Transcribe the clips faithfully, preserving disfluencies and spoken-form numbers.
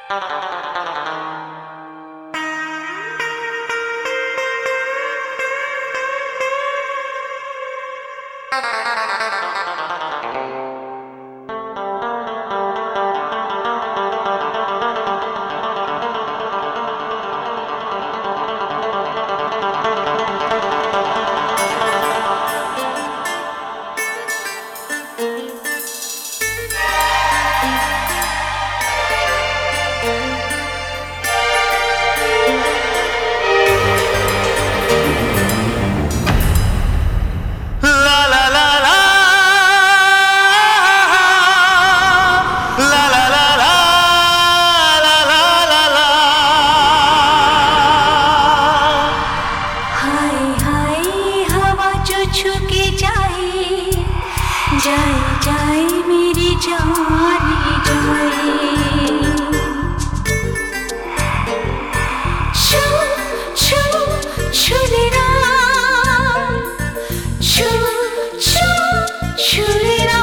जाए जाए मेरी जान जाए, छू छू छू लेना, छू छू छू लेना,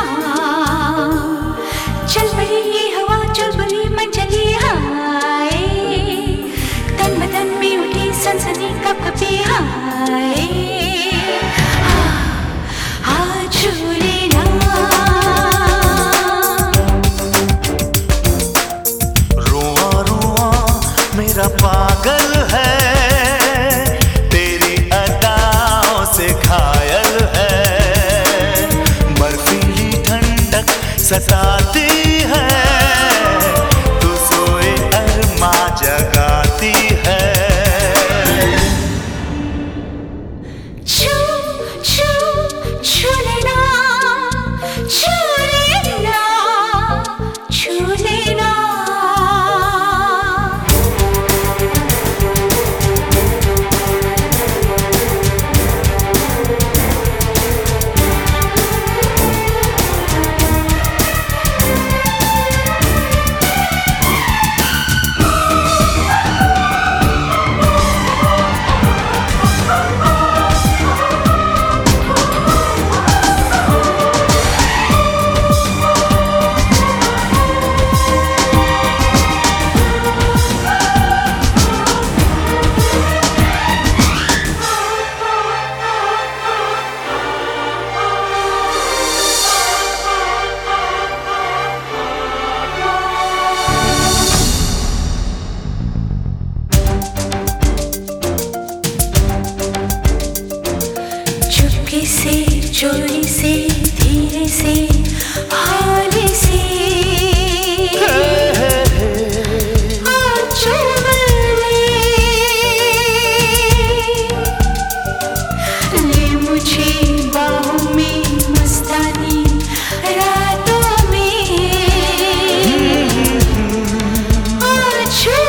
चल पड़ी ये हवा चुलबुली मन चली हाय, तन बदन में उठी सनसनी कप कपी हाय, हाँ छू लेना। रुआ रुआ मेरा पागल है, तेरी अदाओं से घायल है, बर्फीली ठंडक सताती है, तू सोए अरमा जगाती है। छू छू छू लेना, छू लेना, छू लेना। चुपके से चोरी से धीरे से हाले से आंचल ले, ले मुझे बाहों में मस्तानी रातों में, आंचल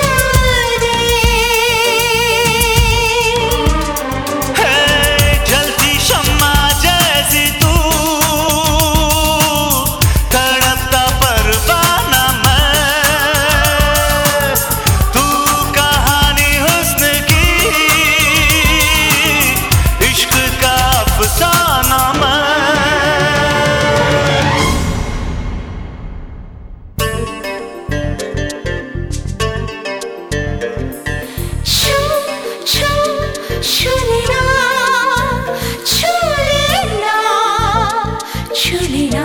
छू लेना, छू लेना, छू लेना।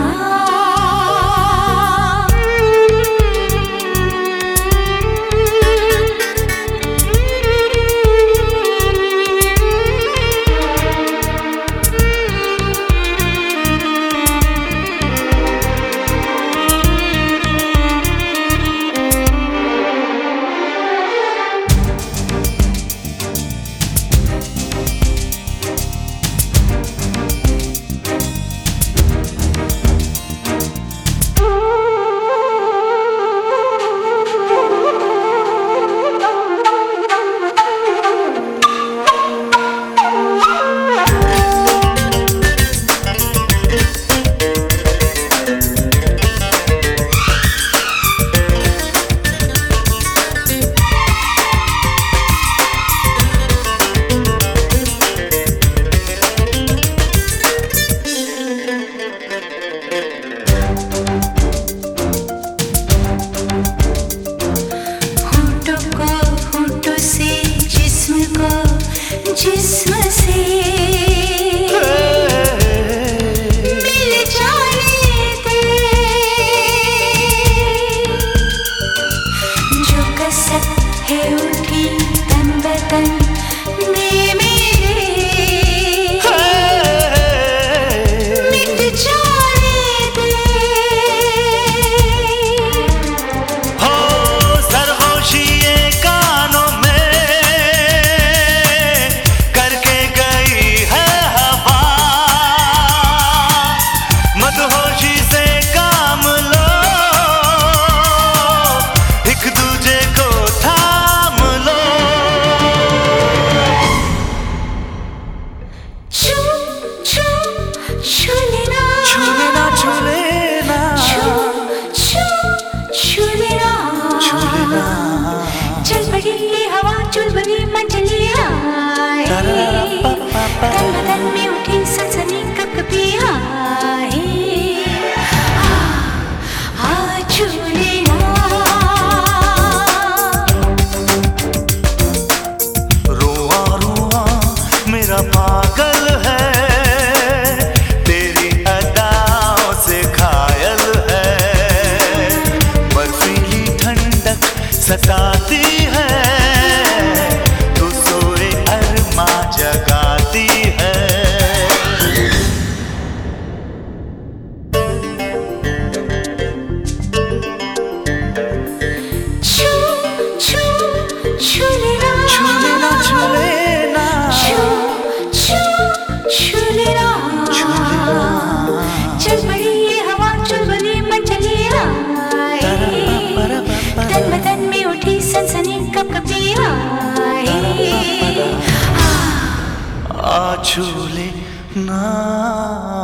आ छू ले ना